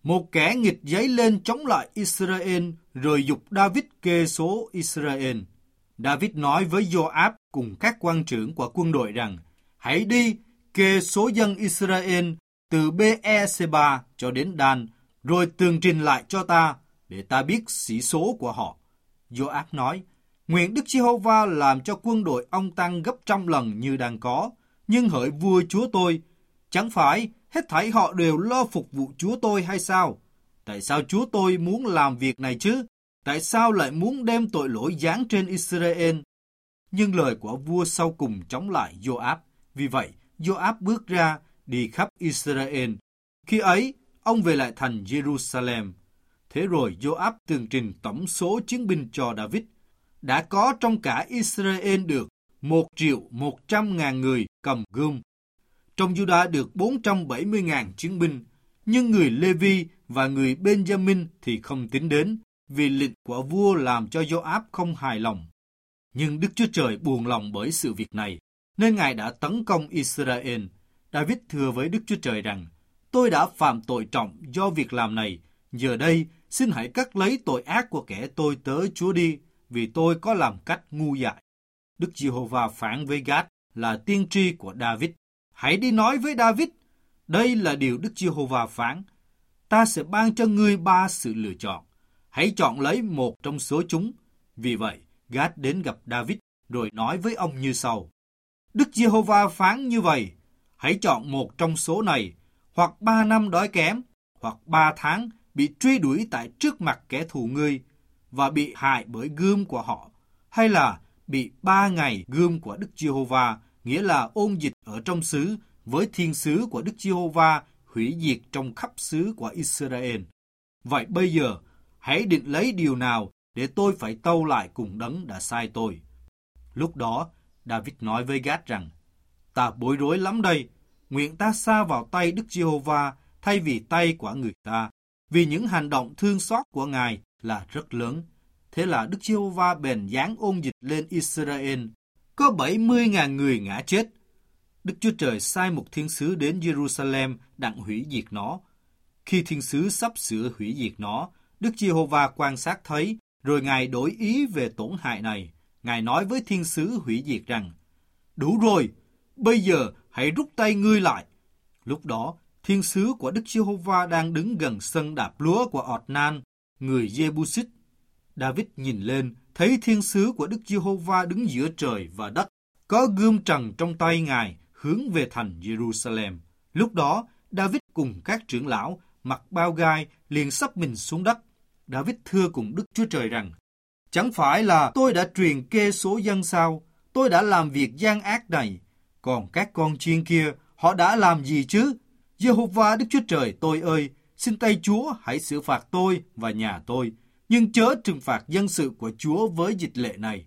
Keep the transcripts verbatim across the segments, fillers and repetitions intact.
Một kẻ nghịch dấy lên chống lại Israel, rồi giục David kê số Israel. David nói với Joab cùng các quan trưởng của quân đội rằng, hãy đi kê số dân Israel từ Bê-e-sê-ba cho đến Dan, rồi tường trình lại cho ta, để ta biết sĩ số của họ. Joab nói, nguyện Đức Giê-hô-va làm cho quân đội ông tăng gấp trăm lần như đang có, nhưng hỡi vua chúa tôi, chẳng phải hết thảy họ đều lo phục vụ chúa tôi hay sao? Tại sao chúa tôi muốn làm việc này chứ? Tại sao lại muốn đem tội lỗi giáng trên Israel? Nhưng lời của vua sau cùng chống lại Joab. Vì vậy, Joab bước ra đi khắp Israel. Khi ấy, ông về lại thành Jerusalem. Thế rồi Joab tường trình tổng số chiến binh cho David. Đã có trong cả Israel được một triệu một trăm ngàn người cầm gươm. Trong Juda được bốn trăm bảy mươi ngàn chiến binh, nhưng người Lê-vi và người Benjamin thì không tính đến, vì lệnh của vua làm cho Joab không hài lòng. Nhưng Đức Chúa Trời buồn lòng bởi sự việc này, nên Ngài đã tấn công Israel. David thưa với Đức Chúa Trời rằng, tôi đã phạm tội trọng do việc làm này, giờ đây xin hãy cắt lấy tội ác của kẻ tôi tớ Chúa đi, vì tôi có làm cách ngu dại. Đức Giê-hô-va phán với Gad là tiên tri của David, hãy đi nói với David, đây là điều Đức Giê-hô-va phán, ta sẽ ban cho ngươi ba sự lựa chọn, hãy chọn lấy một trong số chúng. Vì vậy, Gad đến gặp David rồi nói với ông như sau, Đức Giê-hô-va phán như vậy, hãy chọn một trong số này, hoặc ba năm đói kém, hoặc ba tháng bị truy đuổi tại trước mặt kẻ thù ngươi và bị hại bởi gươm của họ, hay là bị ba ngày gươm của Đức Giê-hô-va, nghĩa là ôn dịch ở trong xứ với thiên sứ của Đức Giê-hô-va hủy diệt trong khắp xứ của Israel. Vậy bây giờ, hãy định lấy điều nào để tôi phải tâu lại cùng đấng đã sai tôi. Lúc đó, David nói với Gad rằng, ta bối rối lắm đây, nguyện ta sa vào tay Đức Giê-hô-va thay vì tay của người ta, vì những hành động thương xót của Ngài là rất lớn. Thế là Đức Giê-hô-va bèn giáng ôn dịch lên Israel, có bảy mươi ngàn người ngã chết. Đức Chúa Trời sai một thiên sứ đến Jerusalem đặng hủy diệt nó. Khi thiên sứ sắp sửa hủy diệt nó, Đức Giê-hô-va quan sát thấy, rồi Ngài đổi ý về tổn hại này. Ngài nói với thiên sứ hủy diệt rằng, đủ rồi, bây giờ hãy rút tay ngươi lại. Lúc đó, thiên sứ của Đức Giê-hô-va đang đứng gần sân đạp lúa của Ọt-nan, người Giê-bu-xít. David nhìn lên, thấy thiên sứ của Đức Giê-hô-va đứng giữa trời và đất, có gươm trần trong tay Ngài hướng về thành Jerusalem. Lúc đó, David cùng các trưởng lão mặc bao gai liền sắp mình xuống đất. David thưa cùng Đức Chúa Trời rằng, chẳng phải là tôi đã truyền kê số dân sao? Tôi đã làm việc gian ác này. Còn các con chiên kia, họ đã làm gì chứ? Giê-hô-va Đức Chúa Trời tôi ơi, xin tay Chúa hãy xử phạt tôi và nhà tôi, nhưng chớ trừng phạt dân sự của Chúa với dịch lệ này.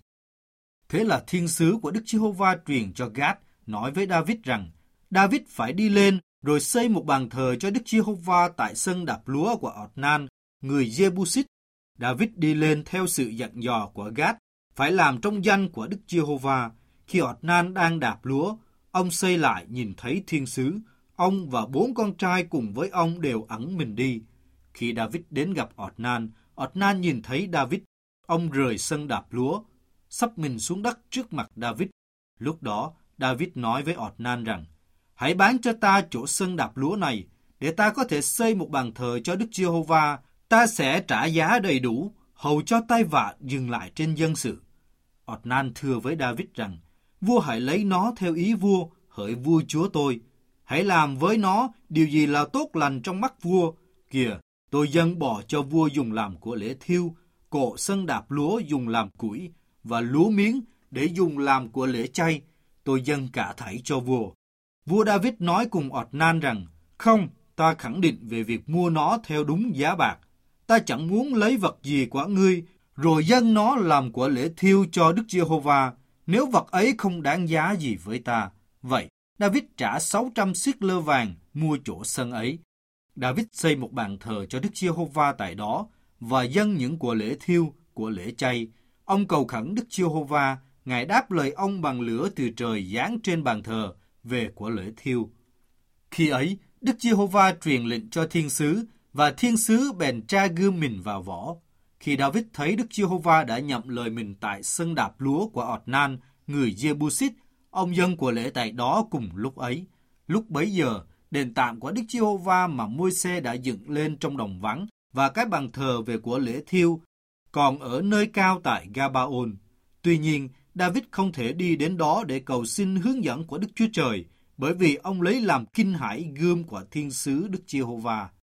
Thế là thiên sứ của Đức Giê-hô-va truyền cho Gad nói với David rằng, David phải đi lên rồi xây một bàn thờ cho Đức Giê-hô-va tại sân đạp lúa của Ọt-nan, người Giê-bu-xít. David đi lên theo sự dặn dò của Gad, phải làm trong danh của Đức Giê-hô-va. Khi Ọt-nan đang đạp lúa, ông xây lại nhìn thấy thiên sứ. Ông và bốn con trai cùng với ông đều ẩn mình đi. Khi David đến gặp Ọt-nan, Ọt-nan nhìn thấy David. Ông rời sân đạp lúa, sắp mình xuống đất trước mặt David. Lúc đó, David nói với Ọt-nan rằng, hãy bán cho ta chỗ sân đạp lúa này, để ta có thể xây một bàn thờ cho Đức Giê-hô-va. Ta sẽ trả giá đầy đủ, hầu cho tai vạ dừng lại trên dân sự. Ọt-nan thưa với David rằng, vua hãy lấy nó theo ý vua, hỡi vua chúa tôi. Hãy làm với nó điều gì là tốt lành trong mắt vua. Kìa, tôi dâng bỏ cho vua dùng làm của lễ thiêu, cộ sân đạp lúa dùng làm củi, và lúa miếng để dùng làm của lễ chay. Tôi dâng cả thảy cho vua. Vua David nói cùng Ọt-nan rằng, không, ta khẳng định về việc mua nó theo đúng giá bạc. Ta chẳng muốn lấy vật gì của ngươi, rồi dâng nó làm của lễ thiêu cho Đức Giê-hô-va, nếu vật ấy không đáng giá gì với ta. Vậy, David trả sáu trăm siết lơ vàng mua chỗ sân ấy. David xây một bàn thờ cho Đức Giê-hô-va tại đó, và dâng những của lễ thiêu, của lễ chay. Ông cầu khẩn Đức Giê-hô-va, Ngài đáp lời ông bằng lửa từ trời giáng trên bàn thờ về của lễ thiêu. Khi ấy, Đức Giê-hô-va truyền lệnh cho thiên sứ, và thiên sứ bèn tra gươm mình vào vỏ. Khi David thấy Đức Giê-hô-va đã nhậm lời mình tại sân đạp lúa của Ọt-nan, người Giê-bu-xít, ông dâng của lễ tại đó cùng lúc ấy. Lúc bấy giờ, đền tạm của Đức Giê-hô-va mà Môi-se đã dựng lên trong đồng vắng và cái bàn thờ về của lễ thiêu còn ở nơi cao tại Ga-ba-ôn. Tuy nhiên, David không thể đi đến đó để cầu xin hướng dẫn của Đức Chúa Trời, bởi vì ông lấy làm kinh hãi gươm của thiên sứ Đức Giê-hô-va.